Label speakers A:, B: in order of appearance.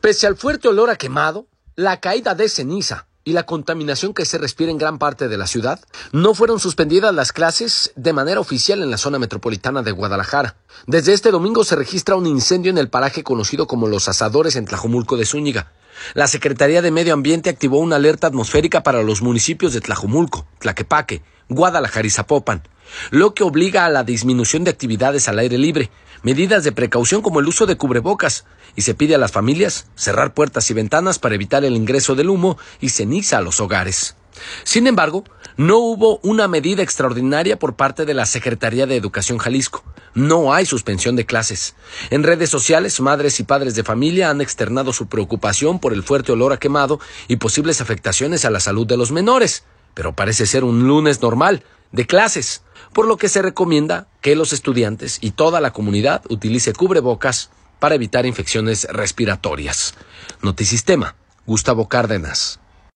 A: Pese al fuerte olor a quemado, la caída de ceniza y la contaminación que se respira en gran parte de la ciudad, no fueron suspendidas las clases de manera oficial en la zona metropolitana de Guadalajara. Desde este domingo se registra un incendio en el paraje conocido como Los Asadores en Tlajomulco de Zúñiga. La Secretaría de Medio Ambiente activó una alerta atmosférica para los municipios de Tlajomulco, Tlaquepaque, Guadalajara y Zapopan, lo que obliga a la disminución de actividades al aire libre, medidas de precaución como el uso de cubrebocas, y se pide a las familias cerrar puertas y ventanas para evitar el ingreso del humo y ceniza a los hogares. Sin embargo, no hubo una medida extraordinaria por parte de la Secretaría de Educación Jalisco. No hay suspensión de clases. En redes sociales, madres y padres de familia han externado su preocupación por el fuerte olor a quemado y posibles afectaciones a la salud de los menores. Pero parece ser un lunes normal de clases, por lo que se recomienda que los estudiantes y toda la comunidad utilice cubrebocas para evitar infecciones respiratorias. Notisistema, Gustavo Cárdenas.